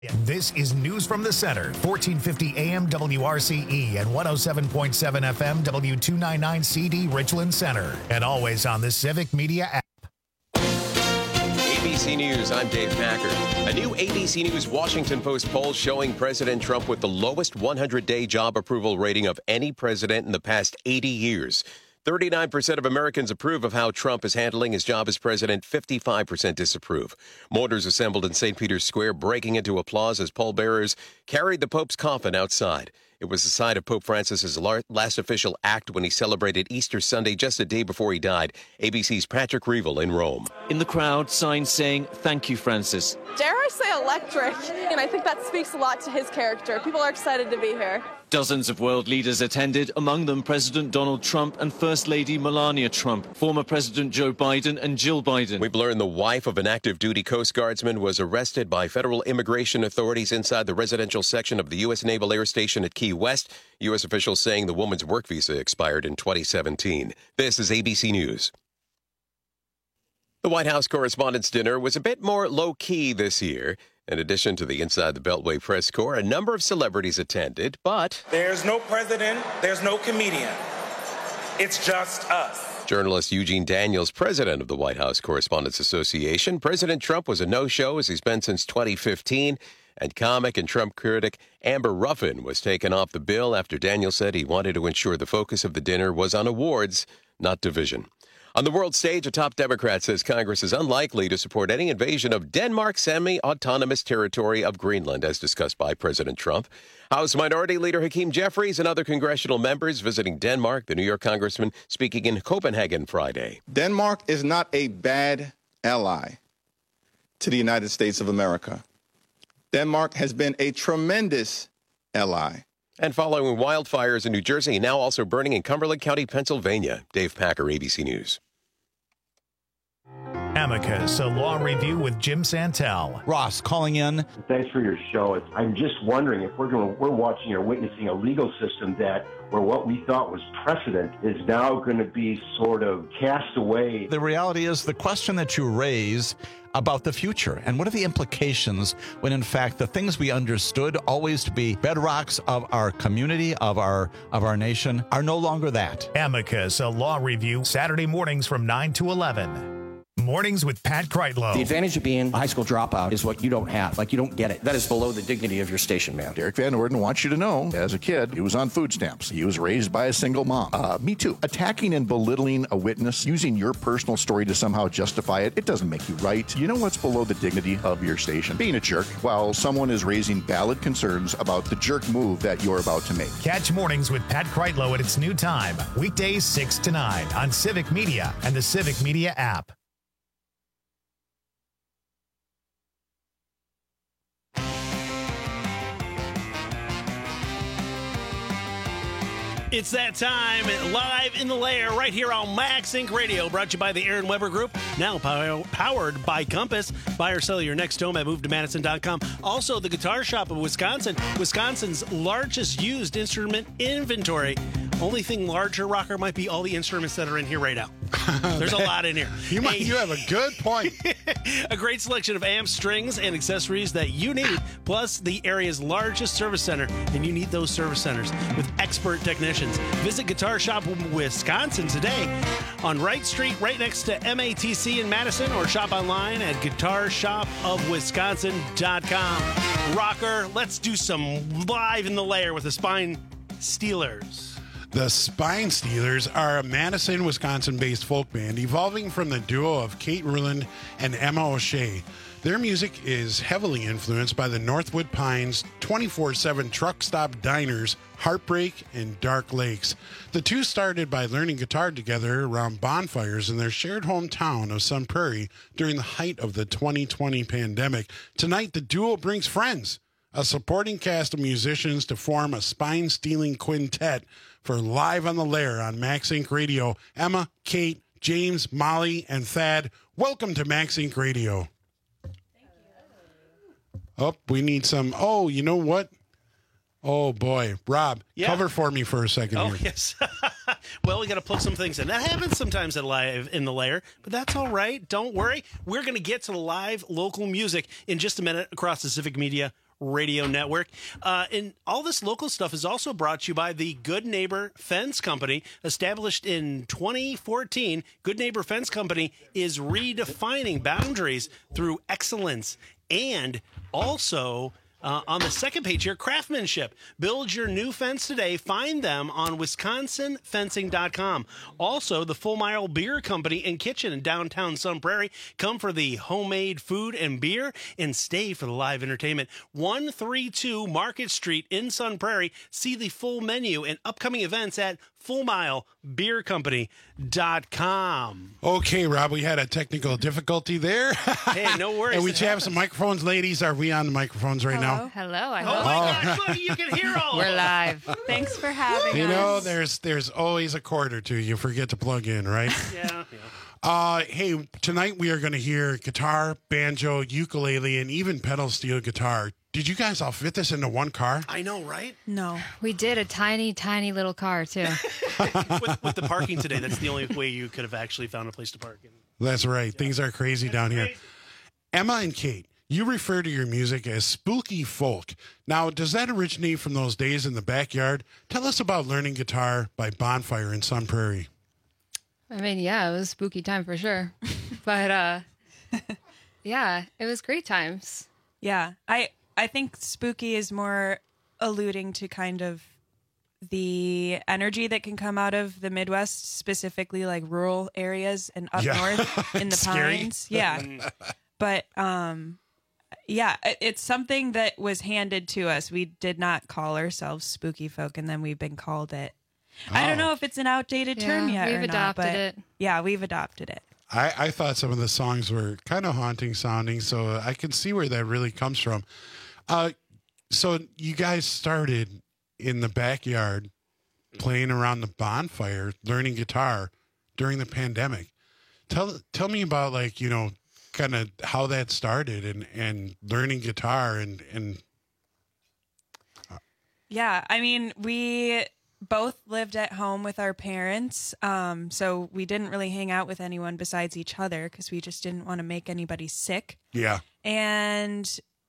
This is News from the Center, 1450 AM WRCE and 107.7 FM W299 CD Richland Center, and always on the Civic Media app. ABC News, I'm Dave Packer. A new ABC News Washington Post poll showing President Trump with the lowest 100-day job approval rating of any president in the past 80 years. 39% of Americans approve of how Trump is handling his job as president. 55% disapprove. Mourners assembled in St. Peter's Square, breaking into applause as pallbearers carried the Pope's coffin outside. It was the site of Pope Francis's last official act when he celebrated Easter Sunday just a day before he died. ABC's Patrick Reevell in Rome. In the crowd, signs saying, "Thank you, Francis." Dare I say electric? And I think that speaks a lot to his character. People are excited to be here. Dozens of world leaders attended, among them President Donald Trump and First Lady Melania Trump, former President Joe Biden and Jill Biden. We've learned the wife of an active duty Coast Guardsman was arrested by federal immigration authorities inside the residential section of the U.S. Naval Air Station at Key West. U.S. officials saying the woman's work visa expired in 2017. This is ABC News. The White House Correspondents' Dinner was a bit more low-key this year. In addition to the Inside the Beltway press corps, a number of celebrities attended, but there's no president, there's no comedian. It's just us. Journalist Eugene Daniels, president of the White House Correspondents Association. President Trump was a no-show, as he's been since 2015. And comic and Trump critic Amber Ruffin was taken off the bill after Daniels said he wanted to ensure the focus of the dinner was on awards, not division. On the world stage, a top Democrat says Congress is unlikely to support any invasion of Denmark's semi-autonomous territory of Greenland, as discussed by President Trump. House Minority Leader Hakeem Jeffries and other congressional members visiting Denmark. The New York congressman speaking in Copenhagen Friday. Denmark is not a bad ally to the United States of America. Denmark has been a tremendous ally. And following wildfires in New Jersey, now also burning in Cumberland County, Pennsylvania. Dave Packer, ABC News. Amicus, a law review with Jim Santel. Ross calling in. Thanks for your show. I'm just wondering if we're watching or witnessing a legal system where what we thought was precedent is now going to be sort of cast away. The reality is the question that you raise about the future and what are the implications when in fact the things we understood always to be bedrocks of our community, of our nation, are no longer that. Amicus, a law review, Saturday mornings from 9 to 11. Mornings with Pat Kreitlow. The advantage of being a high school dropout is what you don't have. Like, you don't get it. That is below the dignity of your station, man. Derek Van Orden wants you to know, as a kid, he was on food stamps. He was raised by a single mom. Me too. Attacking and belittling a witness, using your personal story to somehow justify it, it doesn't make you right. You know what's below the dignity of your station? Being a jerk while someone is raising valid concerns about the jerk move that you're about to make. Catch Mornings with Pat Kreitlow at its new time, weekdays 6 to 9 on Civic Media and the Civic Media app. It's that time, live in the lair, right here on Max Inc. Radio, brought to you by the Aaron Weber Group, now powered by Compass. Buy or sell your next home at MoveToMadison.com. Also, the Guitar Shop of Wisconsin, Wisconsin's largest used instrument inventory. Only thing larger, Rocker, might be all the instruments that are in here right now. There's a lot in here. You have a good point. A great selection of amps, strings, and accessories that you need, plus the area's largest service center, and you need those service centers with expert technicians. Visit Guitar Shop Wisconsin today on Wright Street, right next to MATC in Madison, or shop online at guitarshopofwisconsin.com. Rocker, let's do some live in the lair with the Spine Stealers. The Spine Stealers are a Madison, Wisconsin-based folk band evolving from the duo of Kate Ruland and Emma O'Shea. Their music is heavily influenced by the Northwood Pines, 24/7 truck stop diners, Heartbreak, and Dark Lakes. The two started by learning guitar together around bonfires in their shared hometown of Sun Prairie during the height of the 2020 pandemic. Tonight, the duo brings friends, a supporting cast of musicians, to form a spine-stealing quintet for Live on the Lair on Max Inc. Radio. Emma, Kate, James, Molly, and Thad, welcome to Max Inc. Radio. Thank you. Oh, we need some. Oh, you know what? Oh, boy. Rob, cover for me for a second here. Oh, yes. Well, we got to plug some things in. That happens sometimes at Live in the Lair, but that's all right. Don't worry. We're going to get to the live local music in just a minute across the Civic Media Radio Network. And all this local stuff is also brought to you by the Good Neighbor Fence Company. Established in 2014, Good Neighbor Fence Company is redefining boundaries through excellence and also... on the second page here, craftsmanship. Build your new fence today. Find them on WisconsinFencing.com. Also, the Full Mile Beer Company and Kitchen in downtown Sun Prairie. Come for the homemade food and beer and stay for the live entertainment. 132 Market Street in Sun Prairie. See the full menu and upcoming events at FullMileBeerCompany.com. Okay, Rob, we had a technical difficulty there. Hey, no worries. And we have some microphones. Ladies, are we on the microphones right now? Hello. I Oh hope. my gosh, look, you can hear all We're of us. live. Thanks for having You us. know, there's always a chord or two you forget to plug in, right? Yeah. Hey, tonight we are going to hear guitar, banjo, ukulele, and even pedal steel guitar. Did you guys all fit this into one car? I know, right? No. We did a tiny, tiny little car, too. With the parking today, that's the only way you could have actually found a place to park. That's right. Things are crazy down here. Emma and Kate, you refer to your music as spooky folk. Now, does that originate from those days in the backyard? Tell us about learning guitar by Bonfire in Sun Prairie. I mean, yeah, it was a spooky time for sure. But, yeah, it was great times. Yeah. I think spooky is more alluding to kind of the energy that can come out of the Midwest, specifically like rural areas and up north in the Scary. pines. Yeah. But yeah, it's something that was handed to us. We did not call ourselves spooky folk, and then we've been called it. I don't know if it's an outdated term yet we've or not, adopted but it. yeah, we've adopted it. I thought some of the songs were kind of haunting sounding, so I can see where that really comes from. So you guys started in the backyard playing around the bonfire, learning guitar during the pandemic. Tell me about, like, you know, kind of how that started and learning guitar and Yeah, I mean, we both lived at home with our parents, so we didn't really hang out with anyone besides each other because we just didn't want to make anybody sick. yeah. And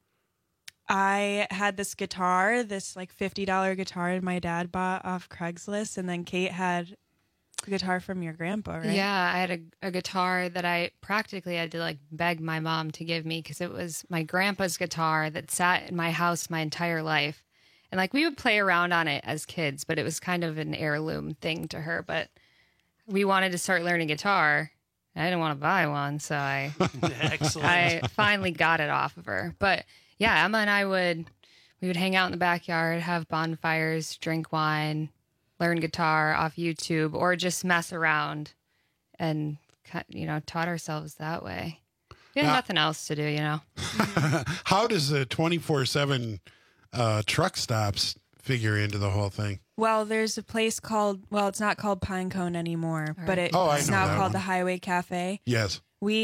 I had this guitar, this like $50 guitar my dad bought off Craigslist, and then Kate had a guitar from your grandpa, right? Yeah, I had a guitar that I practically had to like beg my mom to give me because it was my grandpa's guitar that sat in my house my entire life. And like we would play around on it as kids, but it was kind of an heirloom thing to her. But we wanted to start learning guitar. I didn't want to buy one, so I finally got it off of her. But yeah, Emma and I would hang out in the backyard, have bonfires, drink wine, learn guitar off YouTube, or just mess around and, you know, taught ourselves that way. We had nothing else to do, you know. How does the 24/7 truck stops figure into the whole thing? Well, there's a place called, well, it's not called Pinecone anymore, but it's I know now that called one. the Highway Cafe. Yes.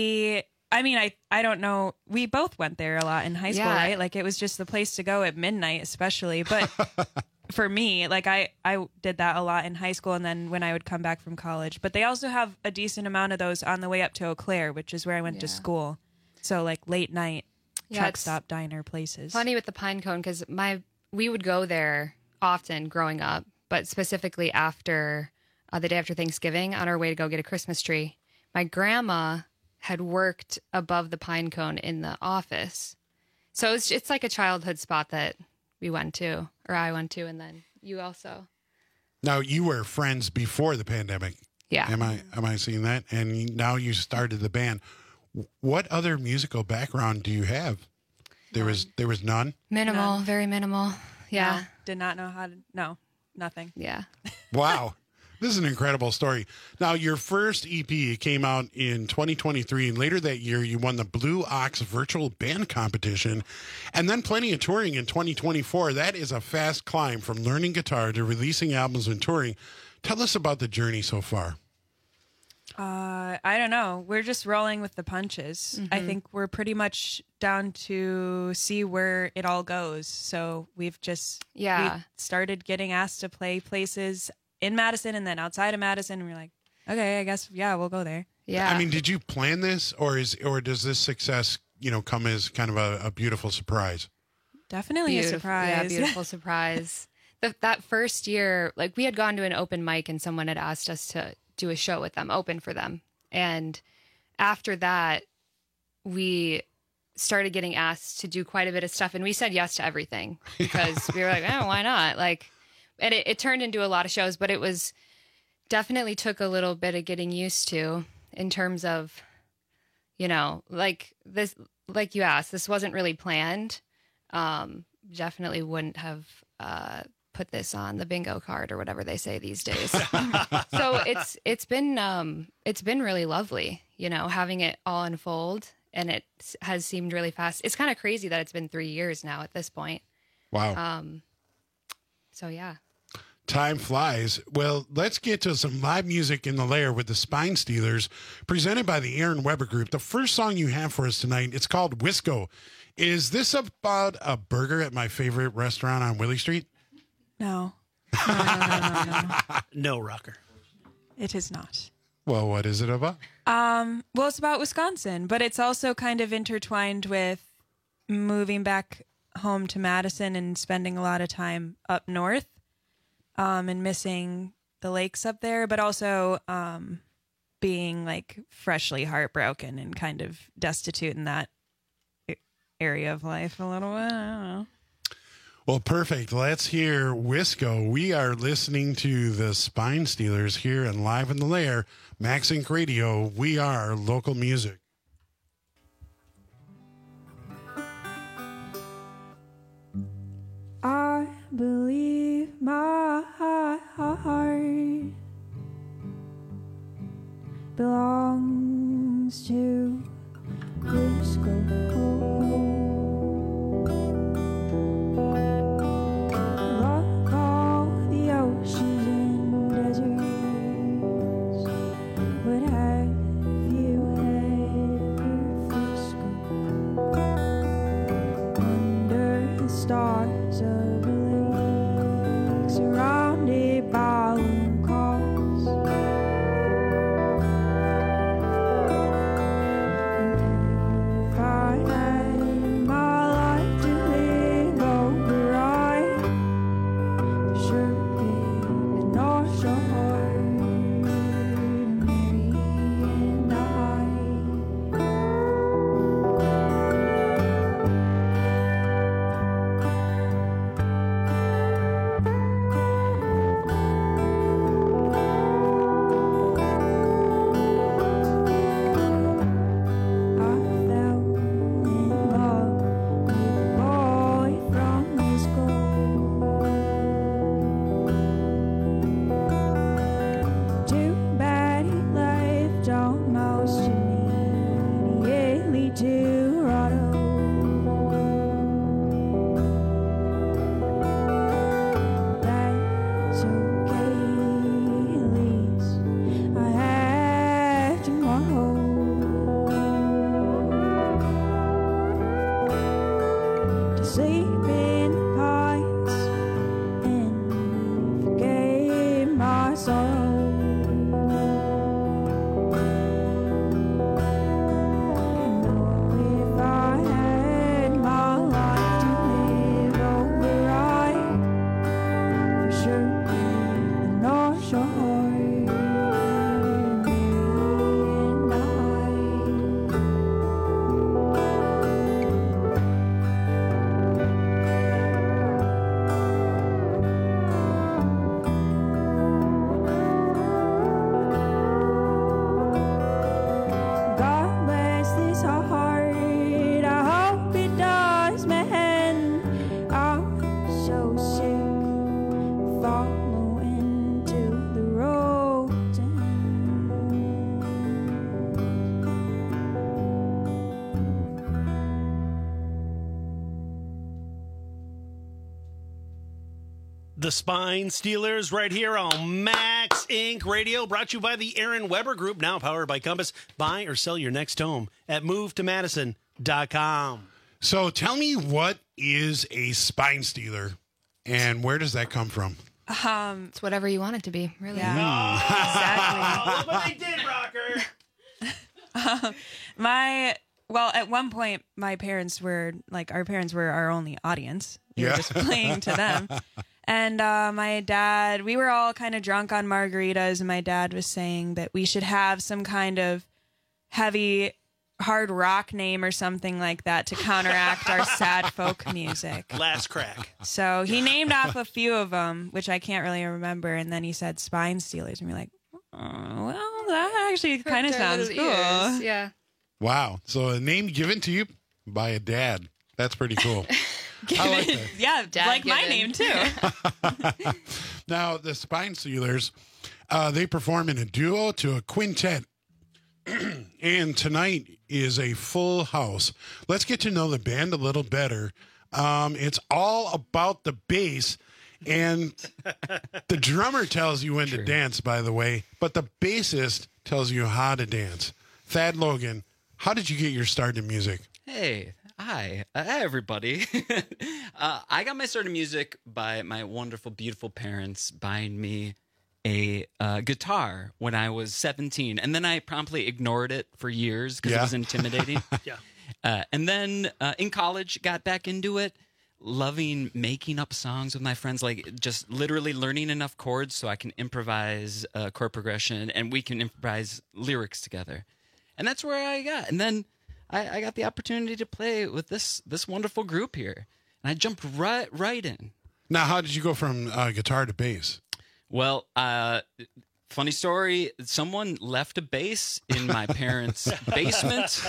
I don't know. We both went there a lot in high school, Yeah. right? Like it was just the place to go at midnight, especially. But for me, like I did that a lot in high school and then when I would come back from college. But they also have a decent amount of those on the way up to Eau Claire, which is where I went to school. So like late night truck it's stop diner places. Funny with the Pinecone because we would go there often growing up, but specifically after the day after Thanksgiving on our way to go get a Christmas tree. My grandma had worked above the Pinecone in the office. So it's like a childhood spot that we went to, or I went to, and then you also. Now, you were friends before the pandemic. Yeah. Am I seeing that? And now you started the band. What other musical background do you have? There was none? Minimal, None. very minimal. Yeah. No, did not know how to. No, nothing. Yeah. Wow. This is an incredible story. Now, your first EP came out in 2023, and later that year, you won the Blue Ox Virtual Band Competition, and then plenty of touring in 2024. That is a fast climb from learning guitar to releasing albums and touring. Tell us about the journey so far. I don't know. We're just rolling with the punches. I think we're pretty much down to see where it all goes. So we've just we started getting asked to play places in Madison and then outside of Madison. And we're like, okay, I guess, yeah, we'll go there. Yeah. I mean, did you plan this, or does this success, come as kind of a beautiful surprise? Definitely a surprise. Yeah, beautiful surprise. That first year, like we had gone to an open mic and someone had asked us to do a show with them, open for them. And after that, we started getting asked to do quite a bit of stuff. And we said yes to everything because we were like, oh, why not? Like, and it turned into a lot of shows, but it was definitely took a little bit of getting used to in terms of, like this, like you asked, this wasn't really planned. Definitely wouldn't have put this on the bingo card or whatever they say these days. So it's been really lovely, having it all unfold, and it has seemed really fast. It's kind of crazy that it's been 3 years now at this point. Wow. So yeah. Time flies. Well, let's get to some live music in the lair with the Spine Stealers, presented by the Aaron Weber Group. The first song you have for us tonight, it's called Wisco. Is this about a burger at my favorite restaurant on Willie Street? No. No, Rocker. It is not. Well, what is it about? Well, it's about Wisconsin, but it's also kind of intertwined with moving back home to Madison and spending a lot of time up north, and missing the lakes up there, but also being like freshly heartbroken and kind of destitute in that area of life a little bit. I don't know. Well, perfect. Let's hear Wisco. We are listening to the Spine Stealers here and Live in the Lair, Max Inc. Radio. We are local music. I believe my heart belongs to Wisco. Love all the oceans and deserts, but have you ever Wisco under the stars of a lake, surrounded by lone calls? If I had my life to live over, I for sure be the North Shore, Mary and I. The Spine Stealers right here on Max Inc. Radio, brought to you by the Aaron Weber Group, now powered by Compass. Buy or sell your next home at movetomadison.com. So tell me, what is a spine stealer and where does that come from? It's whatever you want it to be, really. Yeah. Exactly. Look what they did, Rocker. My Well, at one point, our parents were our only audience. We were just playing to them. And my dad, we were all kind of drunk on margaritas, and my dad was saying that we should have some kind of heavy, hard rock name or something like that to counteract our sad folk music. Last Crack. So he named off a few of them, which I can't really remember, and then he said Spine Stealers, and we're like, oh, well, that actually kind of sounds cool. Yeah. Wow. So a name given to you by a dad. That's pretty cool. I like that. Yeah, Dad like given. My name, too. Now, the Spine Stealers, they perform in a duo to a quintet. And tonight is a full house. Let's get to know the band a little better. It's all about the bass. And the drummer tells you when to dance, by the way, but the bassist tells you how to dance. Thad Logan, how did you get your start in music? Hey, hi, everybody. I got my start in music by my wonderful, beautiful parents buying me a guitar when I was 17, and then I promptly ignored it for years because it was intimidating. And then in college, got back into it, loving making up songs with my friends, like just literally learning enough chords so I can improvise chord progression, and we can improvise lyrics together. And that's where I got. And then I got the opportunity to play with this wonderful group here, and I jumped right in. Now, how did you go from guitar to bass? Well, funny story. Someone left a bass in my parents' basement.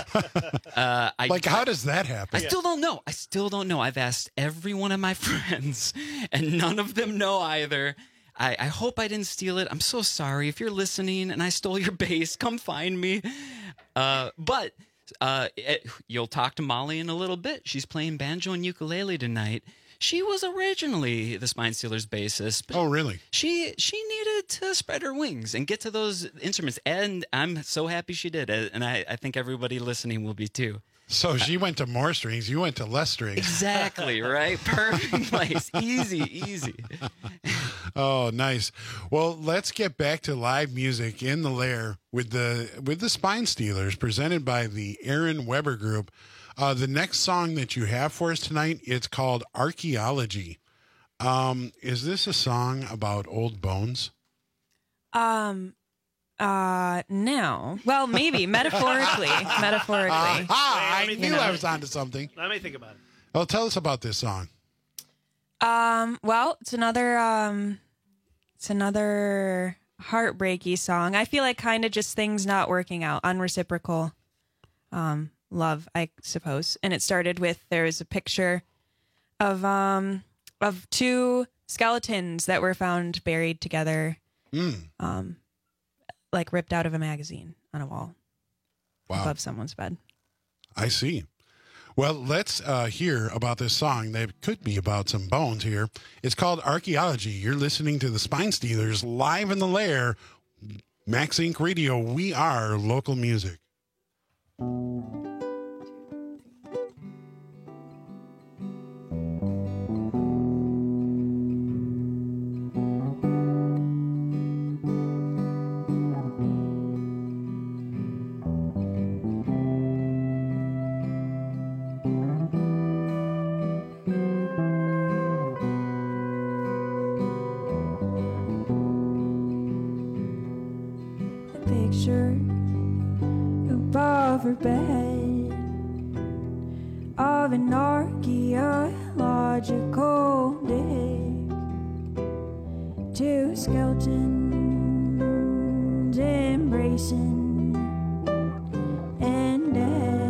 How does that happen? I still don't know. I've asked every one of my friends, and none of them know either. I hope I didn't steal it. I'm so sorry. If you're listening and I stole your bass, come find me. But you'll talk to Molly in a little bit. She's playing banjo and ukulele tonight. She was originally the Spine Stealers bassist. But really? She needed to spread her wings and get to those instruments, and I'm so happy she did. And I think everybody listening will be too. So she went to more strings, you went to less strings. Exactly, right? Perfect place. Easy. Oh, nice. Well, let's get back to live music in the Lair with the Spine Stealers, presented by the Aaron Weber Group. The next song that you have for us tonight, it's called Archaeology. Is this a song about old bones? No. Well, maybe metaphorically. I knew I was onto something. Let me think about it. Well, tell us about this song. Well, it's another heartbreaky song. I feel like kind of just things not working out, unreciprocal love, I suppose. And it started with, there's a picture of two skeletons that were found buried together. Like ripped out of a magazine on a wall. Wow. Above someone's bed. I see. Well, let's hear about this song that could be about some bones here. It's called Archaeology. You're listening to the Spine Stealers live in the Lair. Max Inc. Radio, we are local music. Picture above her bed of an archaeological dig. Two skeletons embracing and dead.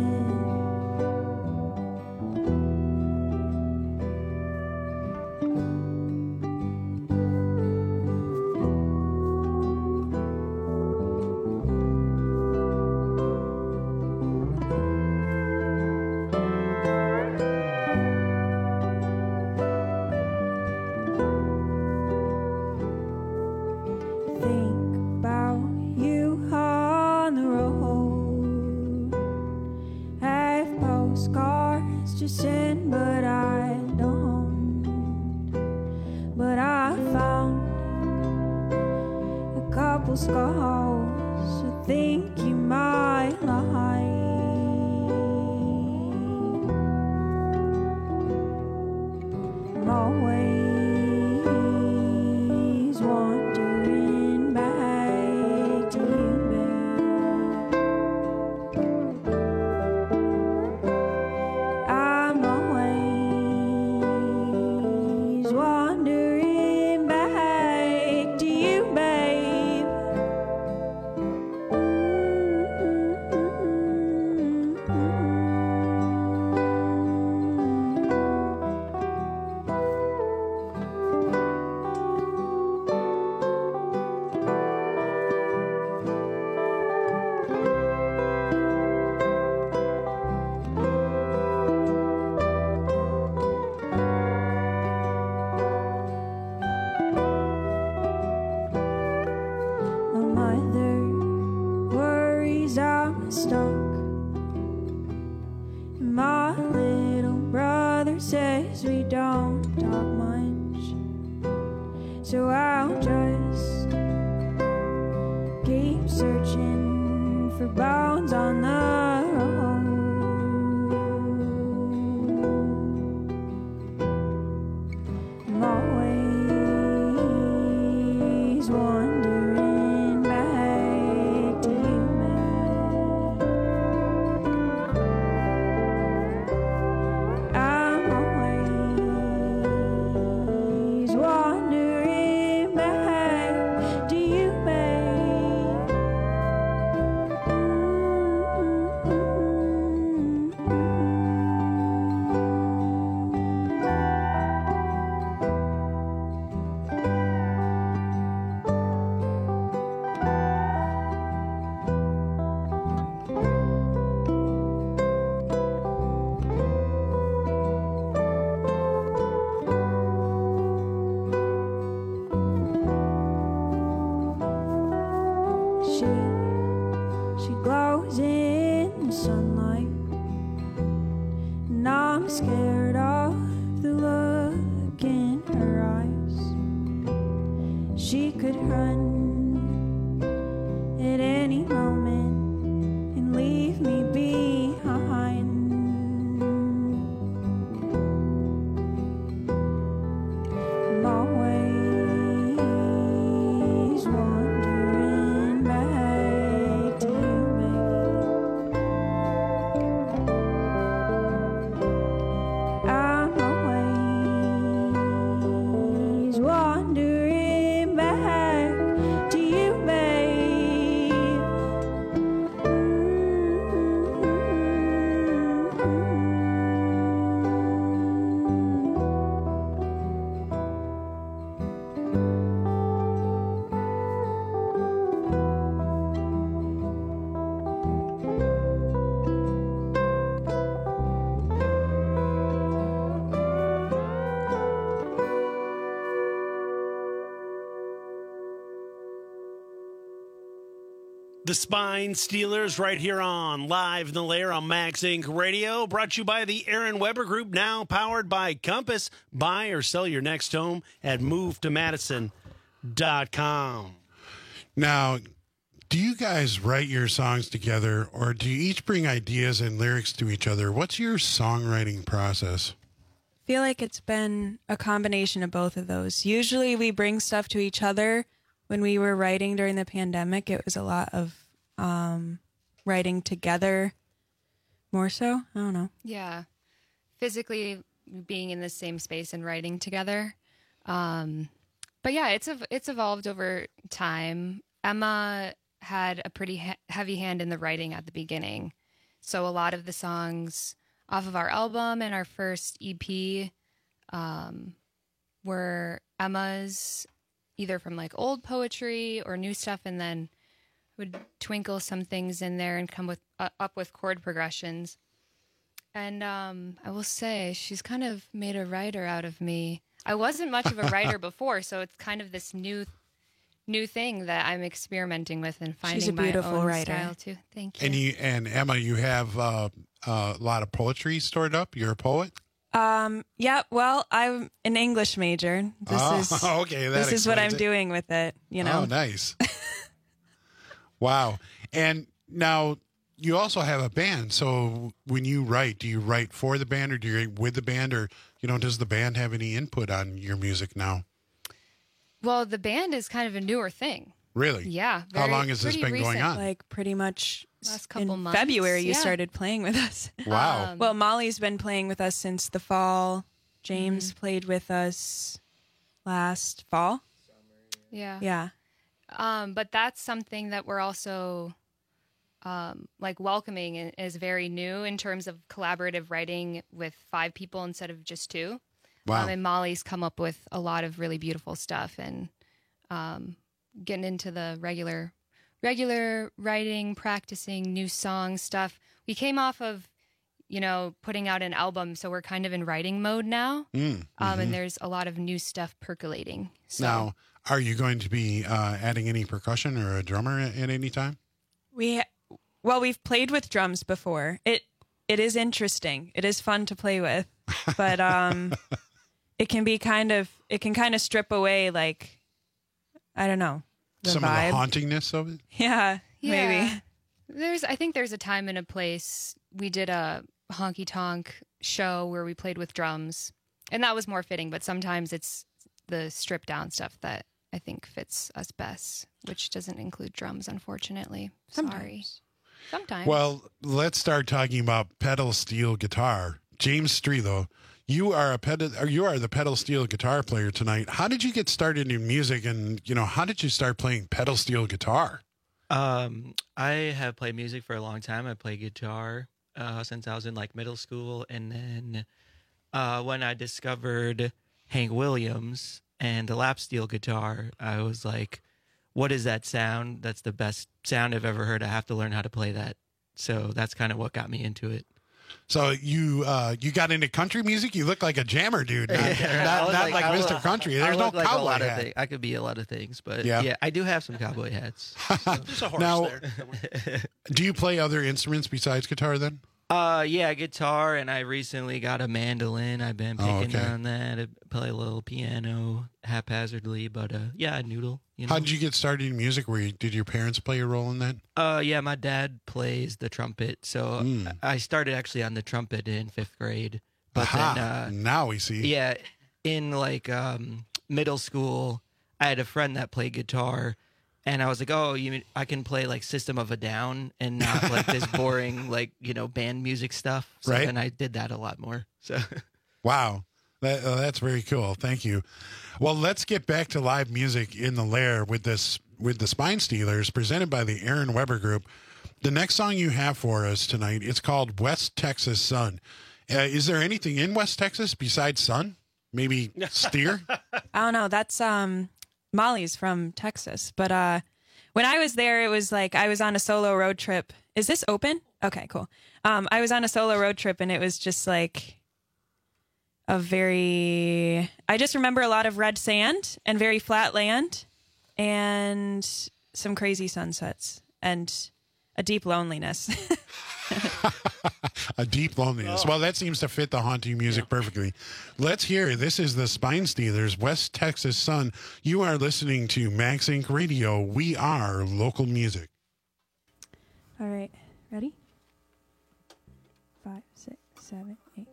To sin, but I don't. But I found a couple scars I think you might like. always wandering back to you, babe. I'm always wandering back to you, babe. My mother worries I'm stuck. My little brother says we don't talk much, so I'll just keep searching for bones on the road. I'm always wandering back to you, babe. I'm always wandering back to you, babe. She glows in the sunlight, and I'm scared of the look in her eyes. She could run at any moment and leave me behind. I'm always wandering back to you, babe. I'm always wandering back to you, babe. The Spine Stealers right here on Live in the Lair on Max Inc. Radio, brought to you by the Aaron Weber Group, now powered by Compass. Buy or sell your next home at movetomadison.com. Now, do you guys write your songs together, or do you each bring ideas and lyrics to each other? What's your songwriting process? I feel like it's been a combination of both of those. Usually we bring stuff to each other. When we were writing during the pandemic, it was a lot of writing together more so. I don't know. Yeah. Physically being in the same space and writing together. But yeah, it's evolved over time. Emma had a pretty heavy hand in the writing at the beginning. So a lot of the songs off of our album and our first EP were Emma's, either from like old poetry or new stuff, and then would twinkle some things in there and come with up with chord progressions. And I will say she's kind of made a writer out of me. I wasn't much of a writer before, so it's kind of this new thing that I'm experimenting with and finding She's a beautiful my own writer. style too. Thank you. And Emma, you have a lot of poetry stored up. You're a poet. Yeah. Well, I'm an English major. This is what I'm doing with it. You know. Oh, nice. Wow. And now you also have a band. So when you write, do you write for the band, or do you write with the band, or Does the band have any input on your music now? Well, the band is kind of a newer thing. Really? Yeah. How long has this been going on? Like pretty much last couple in months. February you Yeah. started playing with us. Wow. Well, Molly's been playing with us since the fall. James played with us last fall. Yeah. Yeah. But that's something that we're also like welcoming and is very new in terms of collaborative writing with 5 people instead of just 2. Wow. And Molly's come up with a lot of really beautiful stuff, and getting into the regular writing, practicing new song stuff. We came off of, putting out an album, so we're kind of in writing mode now. And there's a lot of new stuff percolating. So. Now, are you going to be adding any percussion or a drummer at any time? We've played with drums before. It is interesting. It is fun to play with, but it can kind of strip away, like, I don't know, some vibe. of the hauntingness of it. Yeah, maybe. I think there's a time and a place. We did a honky tonk show where we played with drums, and that was more fitting. But sometimes it's the stripped down stuff that I think fits us best, which doesn't include drums, unfortunately. Sorry. Sometimes. Well, let's start talking about pedal steel guitar. James Strelo, you are the pedal steel guitar player tonight. How did you get started in music, and how did you start playing pedal steel guitar? I have played music for a long time. I played guitar since I was in middle school, and then when I discovered Hank Williams and the lap steel guitar, I was like, what is that sound? That's the best sound I've ever heard. I have to learn how to play that. So that's kind of what got me into it. So you got into country music? You look like a jammer dude, not like Mr. Country. There's no cowboy hat. I could be a lot of things, but yeah, I do have some cowboy hats. There's a horse Now, there. Do you play other instruments besides guitar then? Yeah, guitar, and I recently got a mandolin. I've been picking on that. I play a little piano haphazardly, but yeah, I noodle. How did you get started in music? Did your parents play a role in that? Yeah, my dad plays the trumpet, so I started actually on the trumpet in 5th grade. But then now we see. Yeah, in middle school, I had a friend that played guitar. And I was like, I can play System of a Down and not this boring band music stuff. So right. then I did that a lot more. So, wow, that's very cool. Thank you. Well, let's get back to live music in the Lair with the Spine Stealers, presented by the Aaron Weber Group. The next song you have for us tonight, it's called West Texas Sun. Is there anything in West Texas besides sun? Maybe steer? I don't know. That's Molly's from Texas, but when I was there, it was I was on a solo road trip. Is this open? Okay, cool. I was on a solo road trip, and it was just I just remember a lot of red sand and very flat land and some crazy sunsets and a deep loneliness. A deep loneliness. Well, that seems to fit the haunting music perfectly. Let's hear it. This is the Spine Stealers, West Texas Sun. You are listening to Max Inc. Radio. We are local music. All right. Ready? 5, 6, 7, 8.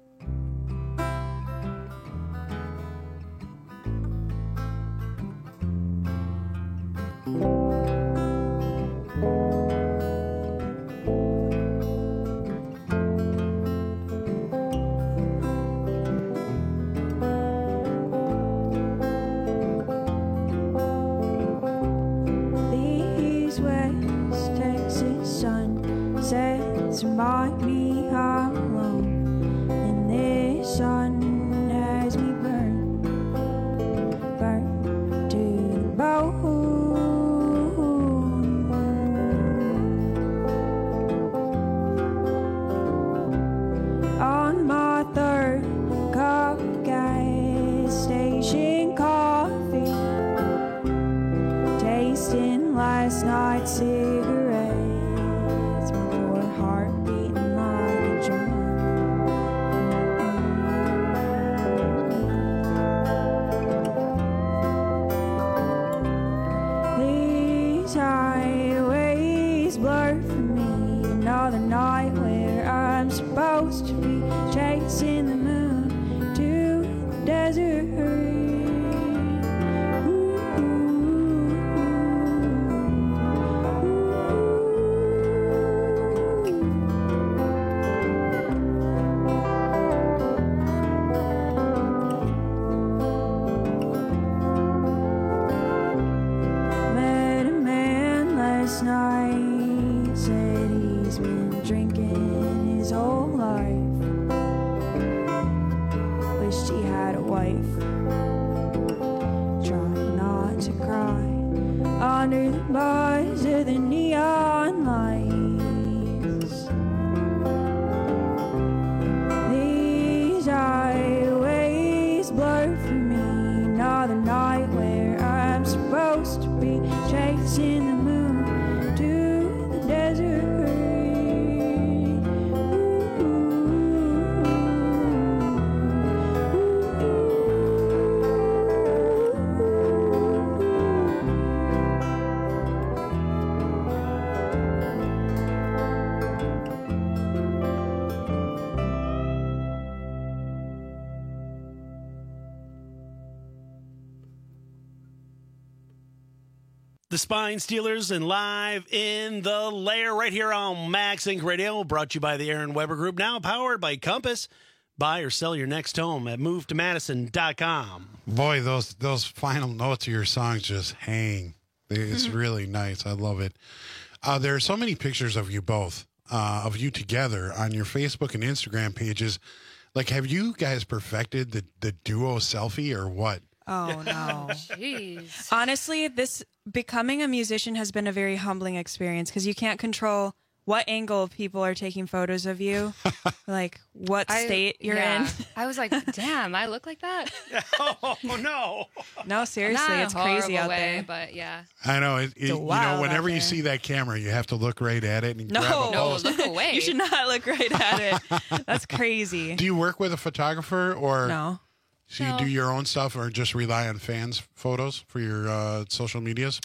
These West Texas sunsets remind me I'm alone, and this sun has me burned to the bone. On my 3rd cup of gas station coffee, tasting last night's cigarettes, my poor heart beating like a drum. These highways blur for me, another night where I'm supposed to be chasing the moon to under the bars of the neon lights. These highways blur for me. Another night where I'm supposed to be chasing the moon to the desert. The Spine Stealers and live in the lair right here on Max Inc. Radio, brought to you by the Aaron Weber Group, now powered by Compass. Buy or sell your next home at movetomadison.com. Boy, those final notes of your songs just hang. It's really nice. I love it. There are so many pictures of you both, of you together on your Facebook and Instagram pages. Like, have you guys perfected the duo selfie or what? Oh, no. Jeez. Honestly, becoming a musician has been a very humbling experience because you can't control what angle people are taking photos of you, like what state you're in. I was like, damn, I look like that? Oh, no. No, seriously, Not it's in a crazy horrible out way, there. but yeah. I know. wild Whenever out you there. see that camera, you have to look right at it and grab a No, post. look away. You should not look right at it. That's crazy. Do you work with a photographer or No. so you do your own stuff or just rely on fans' photos for your social medias?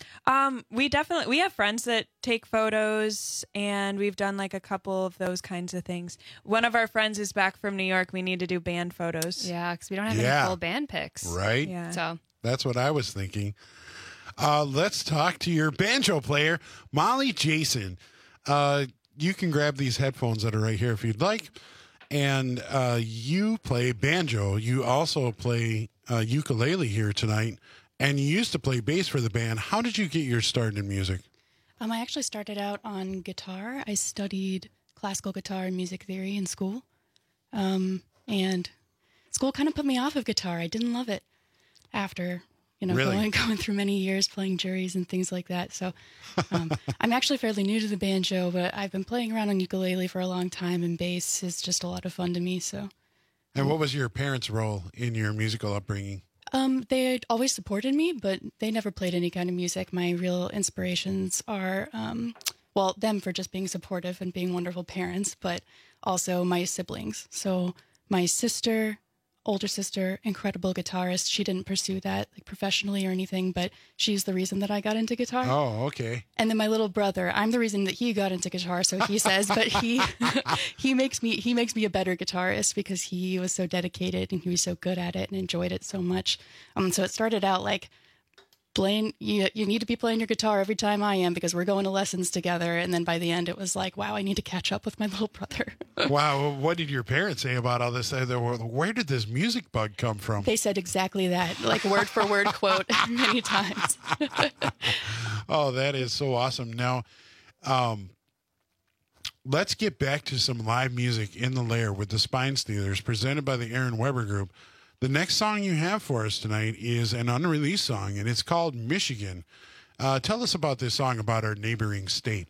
We have friends that take photos, and we've done like a couple of those kinds of things. One of our friends is back from New York. We need to do band photos. Yeah, because we don't have any full band pics. Right? Yeah. So That's what I was thinking. Let's talk to your banjo player, Molly Jason. You can grab these headphones that are right here if you'd like. And you play banjo. You also play ukulele here tonight. And you used to play bass for the band. How did you get your start in music? I actually started out on guitar. I studied classical guitar and music theory in school. And school kind of put me off of guitar. I didn't love it after, Really? going through many years playing juries and things like that. So I'm actually fairly new to the banjo, but I've been playing around on ukulele for a long time, and bass is just a lot of fun to me. So. And what was your parents' role in your musical upbringing? They always supported me, but they never played any kind of music. My real inspirations are, them for just being supportive and being wonderful parents, but also my siblings. So my sister, older sister, incredible guitarist. She didn't pursue that like professionally or anything, but she's the reason that I got into guitar. Oh, okay. And then my little brother, I'm the reason that he got into guitar, so he says, but he makes me a better guitarist because he was so dedicated and he was so good at it and enjoyed it so much. So it started out like playing, you need to be playing your guitar every time I am because we're going to lessons together. And then by the end it was like, wow, I need to catch up with my little brother. Wow. What did your parents say about all this? Where did this music bug come from? They said exactly that, like word for word quote many times. Oh, that is so awesome. Now, let's get back to some live music in the lair with the Spine Stealers presented by the Aaron Weber Group. The next song you have for us tonight is an unreleased song, and it's called Michigan. Tell us about this song about our neighboring state.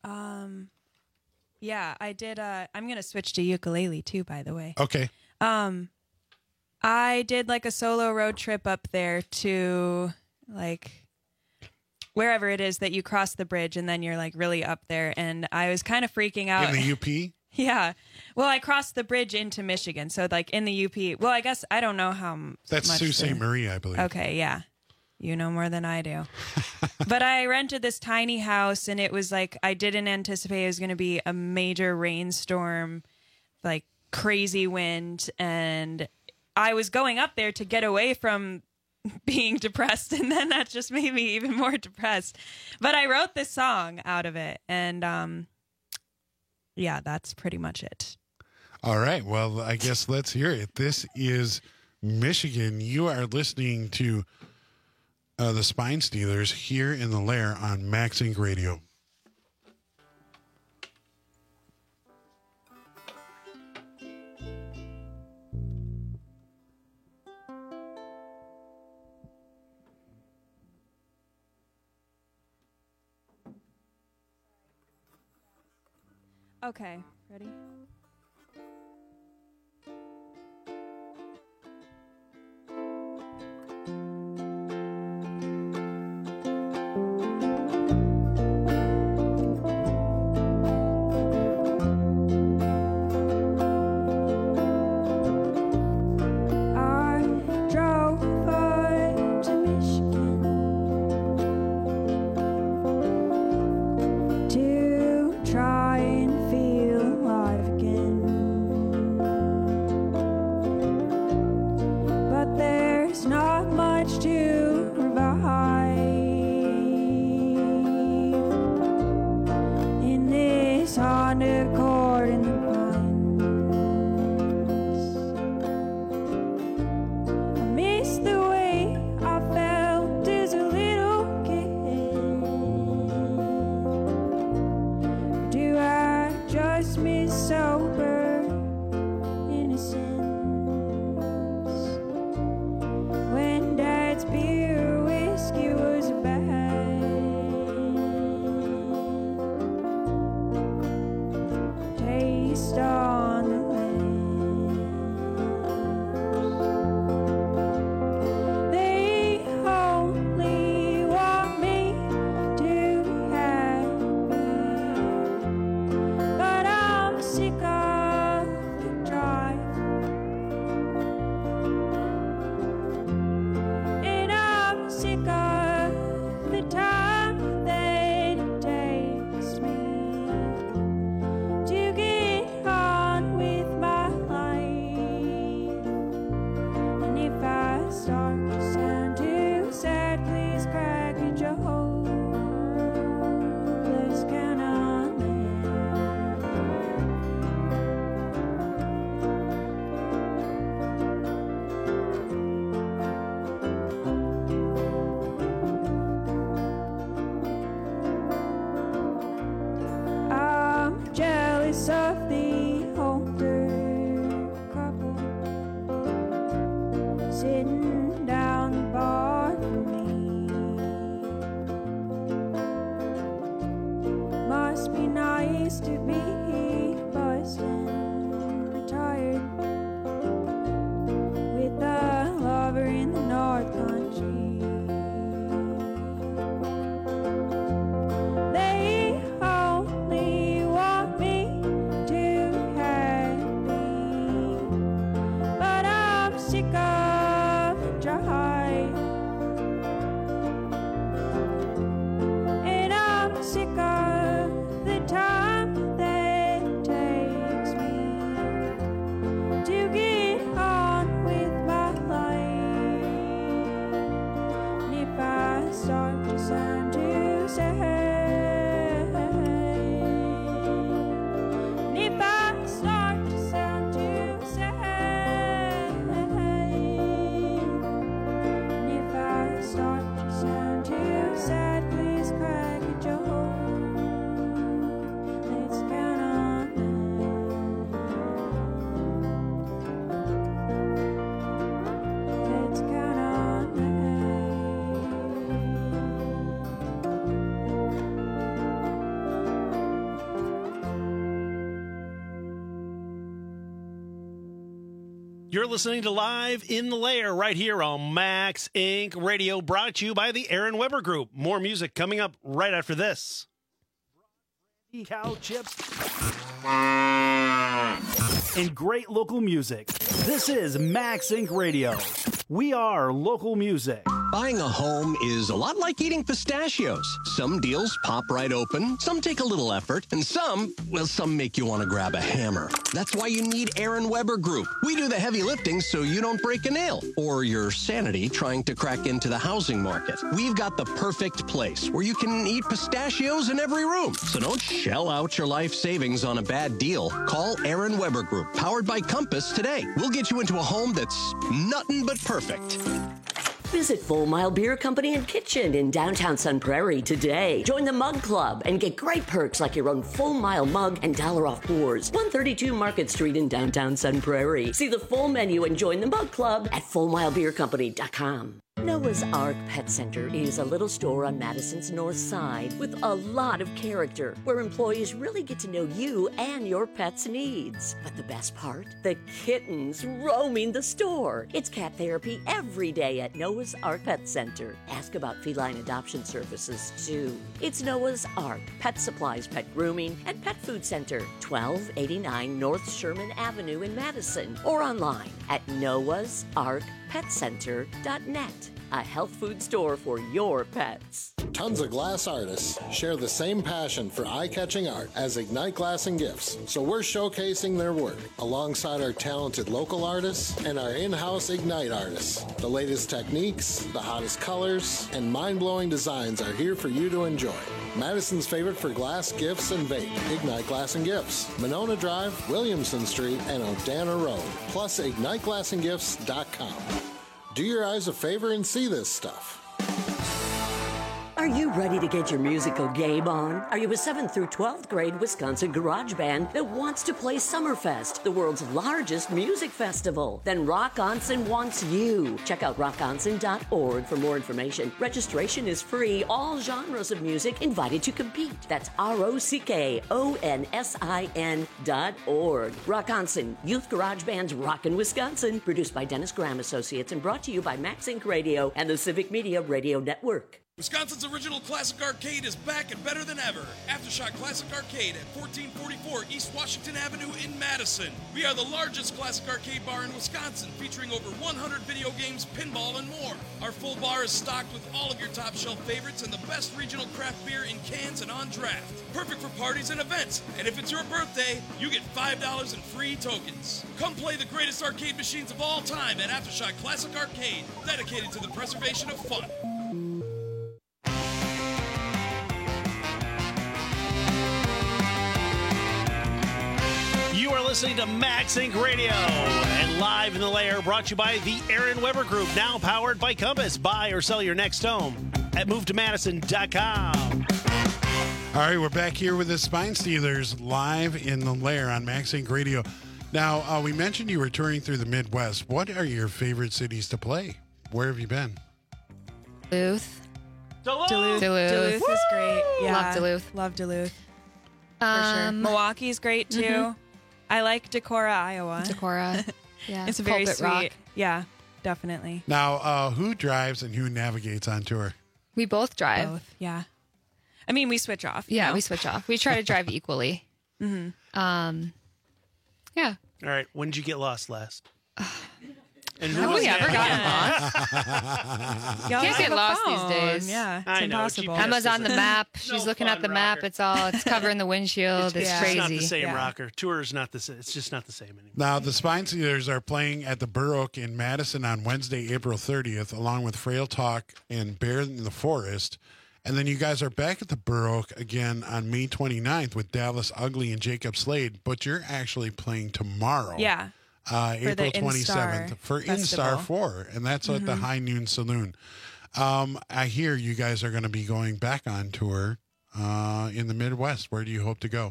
Yeah, I did. I'm going to switch to ukulele too, by the way. Okay. I did like a solo road trip up there to like wherever it is that you cross the bridge and then you're like really up there. And I was kind of freaking out. In the UP? Yeah. Well, I crossed the bridge into Michigan. So like in the UP. Well, I guess I don't know how That's much Sault Ste. Marie, I believe. Okay, yeah. You know more than I do. But I rented this tiny house, and it was like I didn't anticipate it was going to be a major rainstorm, like crazy wind. And I was going up there to get away from being depressed, and then that just made me even more depressed. But I wrote this song out of it, and yeah, that's pretty much it. All right. Well, I guess let's hear it. This is Michigan. You are listening to the Spine Stealers here in the lair on Max Inc. Radio. Okay, ready? Of the older couple sitting down the bar for me. Must be nice to be buzzed and retired with a lover in the North Country. You're listening to Live in the Lair right here on Max Inc. Radio, brought to you by the Aaron Weber Group. More music coming up right after this. Cow chips and great local music. This is Max Inc. Radio. We are local music. Buying a home is a lot like eating pistachios. Some deals pop right open, some take a little effort, and some make you want to grab a hammer. That's why you need Aaron Weber Group. We do the heavy lifting so you don't break a nail or your sanity trying to crack into the housing market. We've got the perfect place where you can eat pistachios in every room. So don't shell out your life savings on a bad deal. Call Aaron Weber Group, powered by Compass, today. We'll get you into a home that's nothing but perfect. Visit Full Mile Beer Company and Kitchen in downtown Sun Prairie today. Join the Mug Club and get great perks like your own Full Mile mug and $1 off pours. 132 Market Street in downtown Sun Prairie. See the full menu and join the Mug Club at FullMileBeerCompany.com. Noah's Ark Pet Center is a little store on Madison's north side with a lot of character, where employees really get to know you and your pet's needs. But the best part? The kittens roaming the store. It's cat therapy every day at Noah's Ark Pet Center. Ask about feline adoption services, too. It's Noah's Ark Pet Supplies, Pet Grooming, and Pet Food Center, 1289 North Sherman Avenue in Madison, or online at noahsarkpetcenter.net. A health food store for your pets. Tons of glass artists share the same passion for eye-catching art as Ignite Glass and Gifts, so we're showcasing their work alongside our talented local artists and our in-house Ignite artists. The latest techniques, the hottest colors, and mind-blowing designs are here for you to enjoy. Madison's favorite for glass, gifts, and vape, Ignite Glass and Gifts, Monona Drive, Williamson Street, and Odana Road, plus IgniteGlassandGifts.com. Do your eyes a favor and see this stuff. Are you ready to get your musical game on? Are you a 7th through 12th grade Wisconsin garage band that wants to play Summerfest, the world's largest music festival? Then Rock Onsen wants you. Check out rockonsen.org for more information. Registration is free. All genres of music invited to compete. That's ROCKONSIN.org. Rock Onsen, Youth Garage Band's Rockin' Wisconsin. Produced by Dennis Graham Associates and brought to you by Max Inc. Radio and the Civic Media Radio Network. Wisconsin's original classic arcade is back and better than ever. Aftershock Classic Arcade at 1444 East Washington Avenue in Madison. We are the largest classic arcade bar in Wisconsin, featuring over 100 video games, pinball, and more. Our full bar is stocked with all of your top shelf favorites and the best regional craft beer in cans and on draft. Perfect for parties and events. And if it's your birthday, you get $5 in free tokens. Come play the greatest arcade machines of all time at Aftershock Classic Arcade, dedicated to the preservation of fun. You are listening to Max Inc. Radio and Live in the Lair, brought to you by the Aaron Weber Group, now powered by Compass. Buy or sell your next home at MoveToMadison.com. All right, we're back here with the Spine Stealers live in the Lair on Max Inc. Radio. Now, we mentioned you were touring through the Midwest. What are your favorite cities to play? Where have you been? Duluth. Duluth is great. Yeah. Love Duluth. Love Duluth. For sure. Milwaukee's great too. Mhm. I like Decorah, Iowa. Decorah. Yeah. It's very Pulpit sweet. Rock. Yeah, definitely. Now, who drives and who navigates on tour? We both drive. Both, yeah. I mean, we switch off. Yeah, we switch off. We try to drive equally. Mm-hmm. Yeah. All right. When did you get lost last? And Have was we ever navigating? gotten lost? Y'all Can't have get a lost phone. these days. Yeah, it's I know, impossible. GPS Emma's on the map. She's No looking at fun, the map. Rocker. It's covering the windshield. It's It's crazy. not the same, Yeah. Rocker. Tour is not the same. It's just not the same anymore. Now, the Spine Stealers are playing at the Burr Oak in Madison on Wednesday, April 30th, along with Frail Talk and Bear in the Forest. And then you guys are back at the Burr Oak again on May 29th with Dallas Ugly and Jacob Slade, but you're actually playing tomorrow. Yeah. April the 27th Instar for Instar Festival. 4, and that's at the High Noon Saloon. I hear you guys are going to be going back on tour in the Midwest. Where do you hope to go?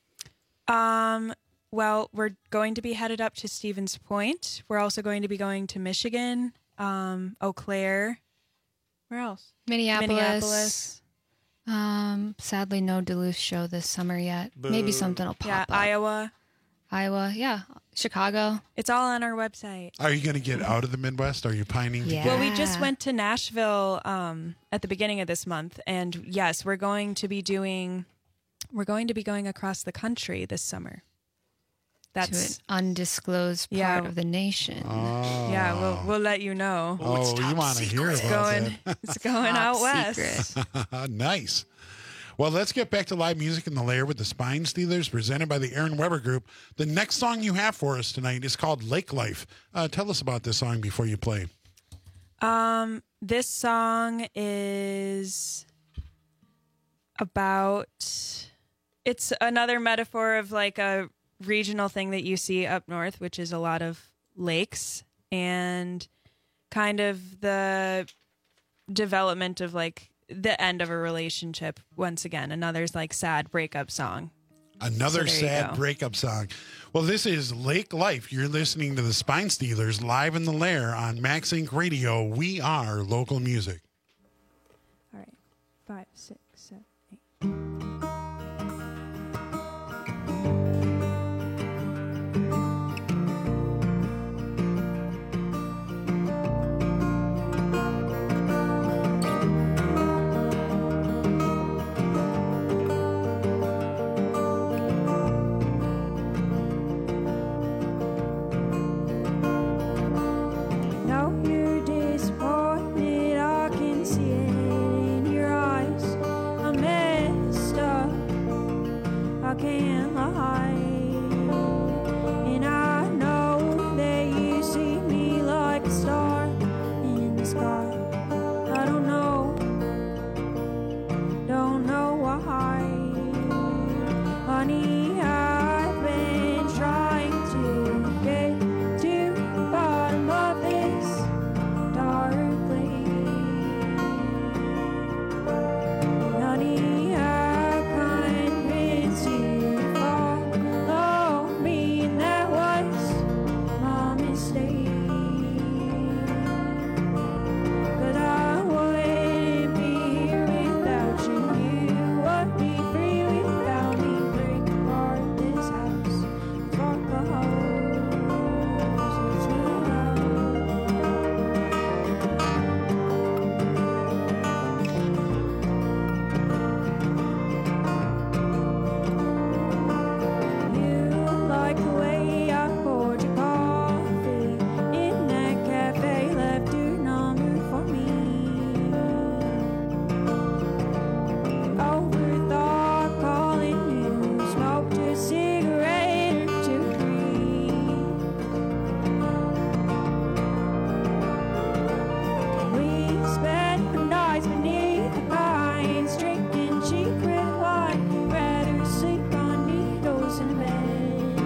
Well, we're going to be headed up to Stevens Point. We're also going to be going to Michigan, Eau Claire. Where else? Minneapolis. Sadly, no Duluth show this summer yet. Maybe something will pop Yeah, up. Iowa. Yeah. Chicago. It's all on our website. Are you going to get out of the Midwest? Are you pining to Yeah. get Well, we just went to Nashville at the beginning of this month, and yes, we're going to be going across the country this summer. To an That's undisclosed part Yeah. of the nation. yeah. We'll let you know. Oh, you want to hear It's about going. It's going out west. that. Nice. Well, let's get back to live music in the Lair with the Spine Stealers, presented by the Aaron Weber Group. The next song you have for us tonight is called Lake Life. Tell us about this song before you play. This song is about. It's another metaphor of like a regional thing that you see up north, which is a lot of lakes and kind of the development of like the end of a relationship. Once again, another's like sad breakup song. Another So there you sad go. breakup song. Well, this is Lake Life. You're listening to the Spine Stealers live in the Lair on Max Inc. Radio. We are local music. All right. 5, 6, 7, 8. Now you're disappointed, I can see it in your eyes. I messed up, I can't lie. And I know that you see me like a star in the sky. I don't know why. Honey, I've been trying to get to the bottom of this dark lake. Honey, I convinced you to follow me, and that was my mistake. 'Cause I wouldn't be here without you. You would be free without me. Break apart this house, spark the hoses You like the way I poured your coffee in that cafe, left your number for me. Overthought calling you, smoked a cigarette or two, three. We spent nights beneath the pines, drinking cheap red wine. Rather sleep on needles in bed.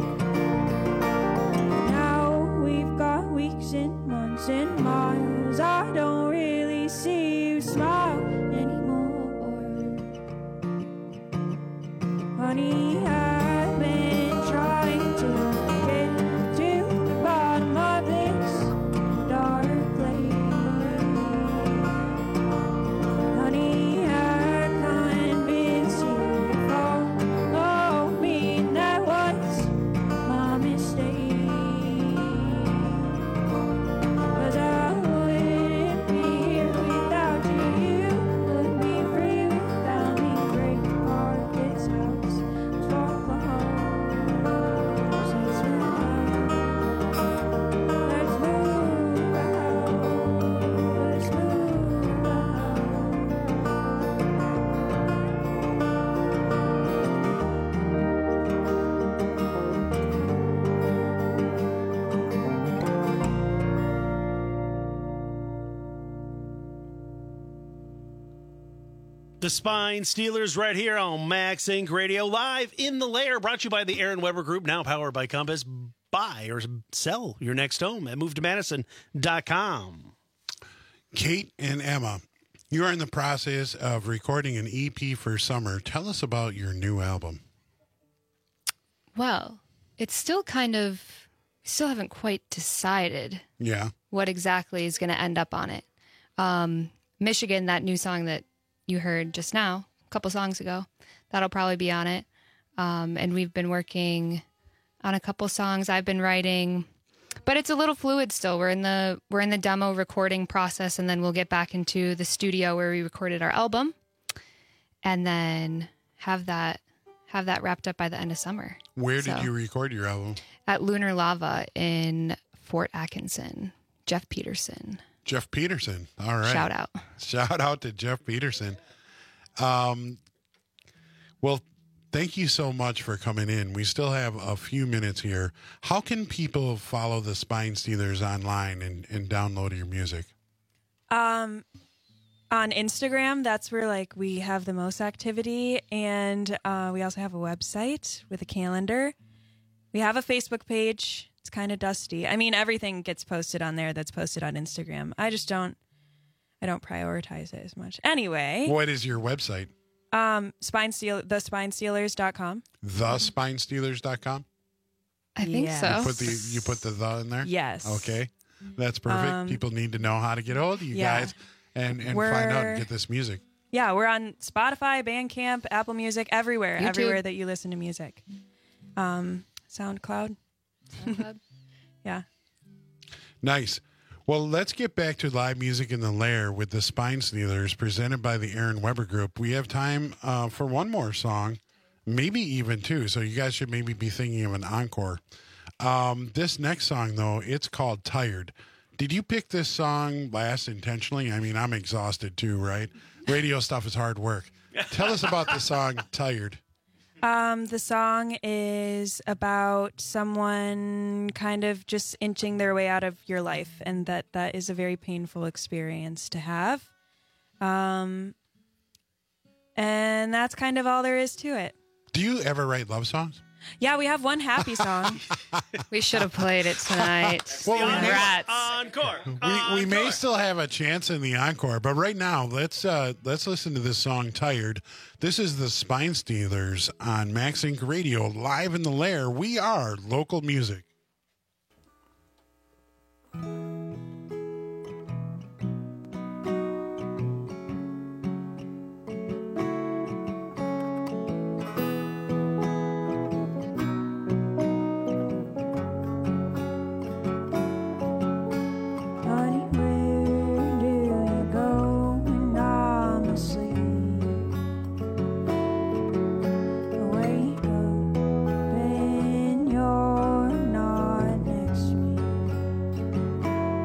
Now we've got weeks and months and miles. I don't really see you smile anymore. Honey, I've been trying to get to the bottom of this dark lake. Honey, I convinced you to follow me, and that was my mistake. 'Cause I wouldn't be here without you. You would be free without me. Break apart this house, spark the hoses. Let's move out. Let's move out. Let's move out. The Spine Stealers right here on Max Inc. Radio, live in the Lair, brought to you by the Aaron Weber Group, now powered by Compass. Buy or sell your next home at MoveToMadison.com. Kate and Emma, you are in the process of recording an EP for summer. Tell us about your new album. Well, it's still still haven't quite decided Yeah. what exactly is going to end up on it. Michigan, that new song that you heard just now, a couple songs ago, that'll probably be on it. And we've been working on a couple songs I've been writing, but it's a little fluid still. We're in the demo recording process, and then we'll get back into the studio where we recorded our album, and then have that wrapped up by the end of summer. Where did you record your album? At Lunar Lava in Fort Atkinson. Jeff Peterson. Jeff Peterson. All right. Shout out. Shout out to Jeff Peterson. Well, thank you so much for coming in. We still have a few minutes here. How can people follow the Spine Stealers online and download your music? On Instagram, that's where we have the most activity, and we also have a website with a calendar. We have a Facebook page. It's kind of dusty. I mean, everything gets posted on there that's posted on Instagram. I don't prioritize it as much. Anyway. What is your website? TheSpineStealers.com. TheSpineStealers.com? I think so. You put the in there? Yes. Okay. That's perfect. People need to know how to get hold of you guys and find out and get this music. Yeah, we're on Spotify, Bandcamp, Apple Music, everywhere. YouTube. Everywhere that you listen to music. SoundCloud. Yeah. Nice. Well, let's get back to live music in the Lair with the Spine Stealers, presented by the Aaron Weber Group. We have time for one more song, maybe even two, so you guys should maybe be thinking of an encore. This next song, though, it's called Tired. Did you pick this song last intentionally? I mean, I'm exhausted too, right? Radio stuff is hard work. Tell us about the song Tired. The song is about someone kind of just inching their way out of your life, and that is a very painful experience to have. And that's kind of all there is to it. Do you ever write love songs? Yeah, we have one happy song. We should have played it tonight. Congrats. Encore. We may still have a chance in the encore, but right now let's listen to this song Tired. This is the Spine Stealers on Max Inc. Radio, live in the Lair. We are local music. You're not next to me.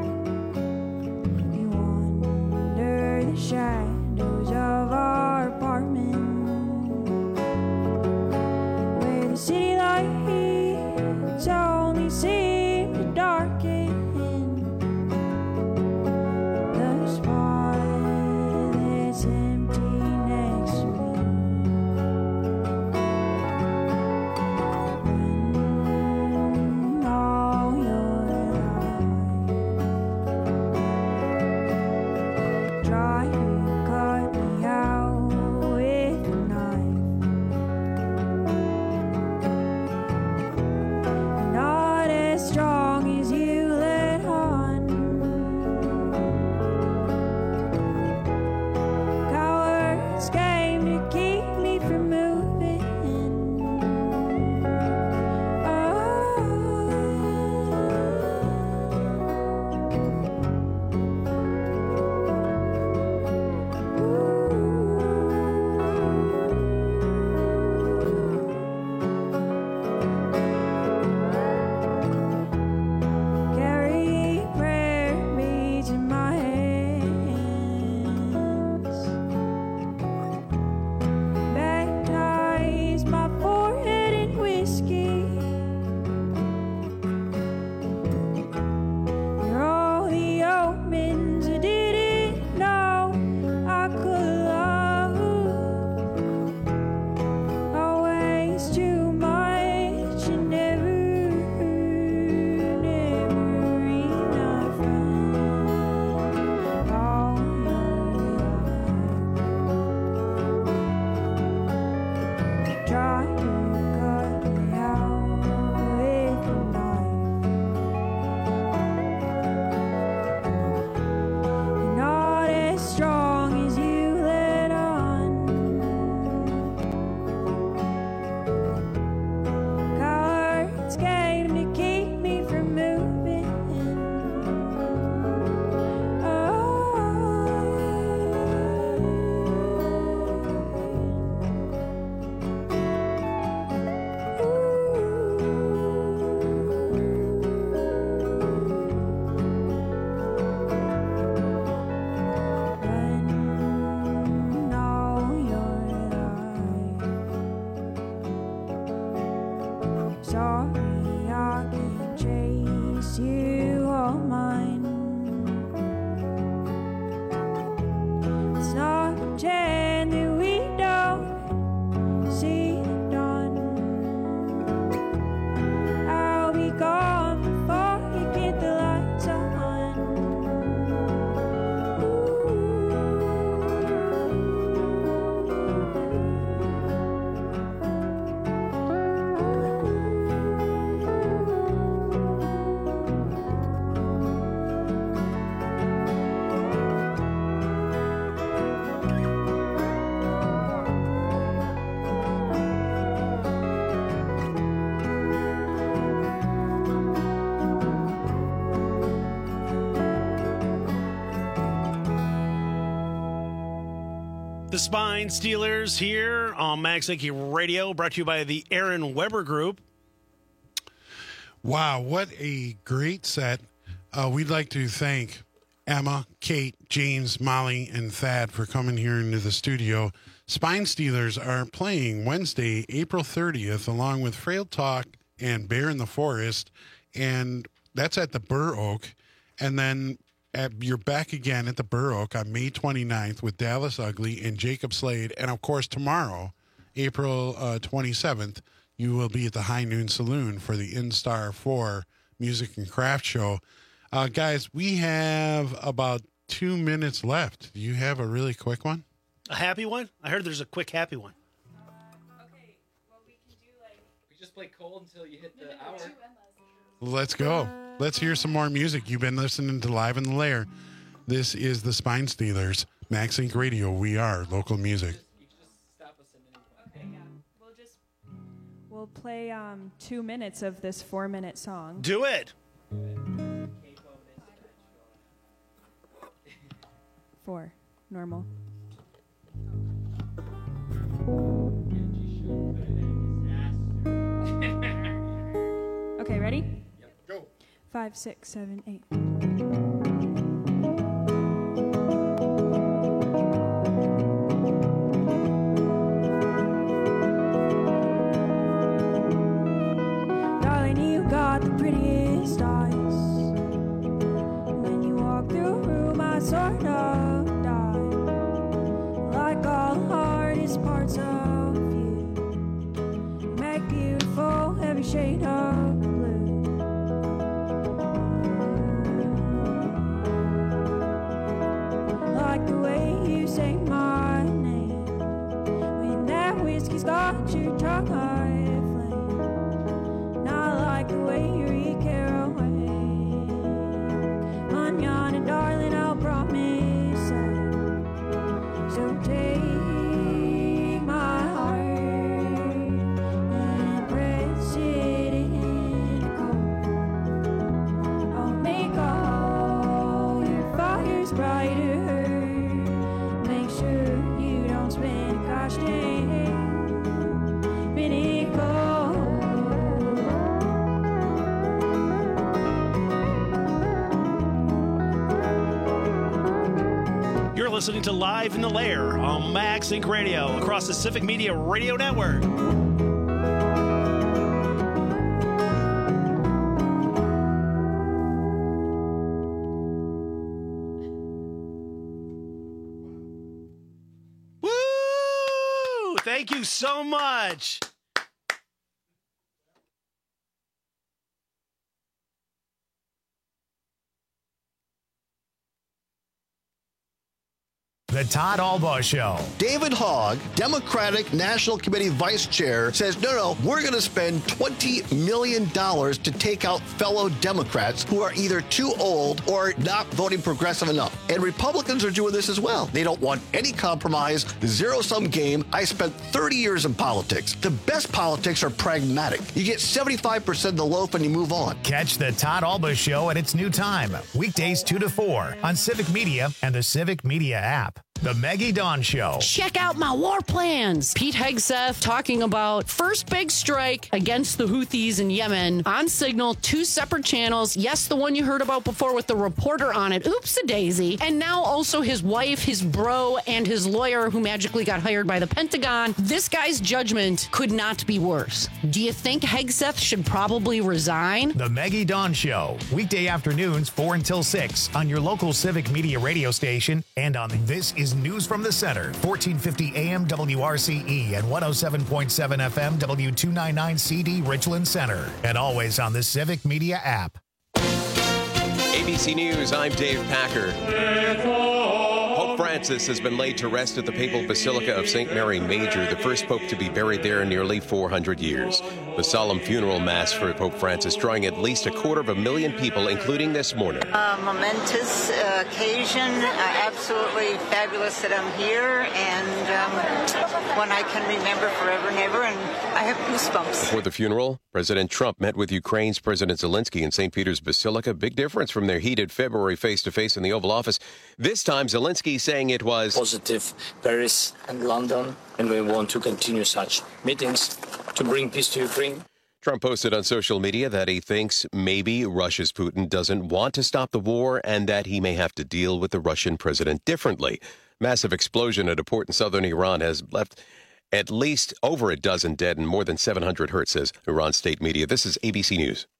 The Spine Stealers here on Max Inc. Radio, brought to you by the Aaron Weber Group. Wow, what a great set. We'd like to thank Emma, Kate, James, Molly, and Thad for coming here into the studio. Spine Stealers are playing Wednesday, April 30th, along with Frail Talk and Bear in the Forest, and that's at the Burr Oak. And then you're back again at the Burr Oak on May 29th with Dallas Ugly and Jacob Slade. And, of course, tomorrow, April 27th, you will be at the High Noon Saloon for the In-Star 4 Music and Craft Show. Guys, we have about 2 minutes left. Do you have a really quick one? A happy one? I heard there's a quick happy one. Okay, well, we can do we just play cold until you hit the hour. Let's go. Let's hear some more music. You've been listening to Live in the Lair. This is the Spine Stealers, Max Inc. Radio. We are local music. We'll play 2 minutes of this 4-minute song. Do it. 4, normal. Okay, ready? Yep. Go. 5, 6, 7, 8. Darling, you got the prettiest eyes. When you walk through a room, I sort of die. Like all the hardest parts of you, make beautiful every shade of blue. Like the way you say my name when that whiskey's got your tongue flame. Not like the way you read caraway. Manana, darling, I'll promise that. So take my heart and press it in cold. I'll make all your fires brighter. Make sure you don't spend a gosh dang minute cold. You're listening to Live in the Lair on Max Inc. Radio across the Civic Media Radio Network. Woo! Thank you so much. The Todd Albaugh Show. David Hogg, Democratic National Committee Vice Chair, says, no, we're going to spend $20 million to take out fellow Democrats who are either too old or not voting progressive enough. And Republicans are doing this as well. They don't want any compromise, zero-sum game. I spent 30 years in politics. The best politics are pragmatic. You get 75% of the loaf and you move on. Catch the Todd Albaugh Show at its new time, weekdays 2 to 4 on Civic Media and the Civic Media app. The Maggie Dawn Show. Check out my war plans. Pete Hegseth talking about first big strike against the Houthis in Yemen on Signal, 2 separate channels. Yes, the one you heard about before with the reporter on it. Oops-a-daisy. And now also his wife, his bro, and his lawyer who magically got hired by the Pentagon. This guy's judgment could not be worse. Do you think Hegseth should probably resign? The Maggie Dawn Show. Weekday afternoons 4 until 6 on your local Civic Media radio station and on This Is News from the Center, 1450 AM WRCE and 107.7 FM W299 CD Richland Center. And always on the Civic Media app. ABC News, I'm Dave Packer. Pope Francis has been laid to rest at the Papal Basilica of St. Mary Major, the first pope to be buried there in nearly 400 years. The solemn funeral mass for Pope Francis drawing at least 250,000 people, including this morning. A momentous occasion, absolutely fabulous that I'm here, and one I can remember forever and ever, and I have goosebumps. Before the funeral, President Trump met with Ukraine's President Zelensky in St. Peter's Basilica. Big difference from their heated February face-to-face in the Oval Office. This time, Zelensky saying saying it was positive Paris and London, and we want to continue such meetings to bring peace to Ukraine. Trump posted on social media that he thinks maybe Russia's Putin doesn't want to stop the war and that he may have to deal with the Russian president differently. Massive explosion at a port in southern Iran has left at least over a dozen dead and more than 700 hurt, says Iran state media. This is ABC News.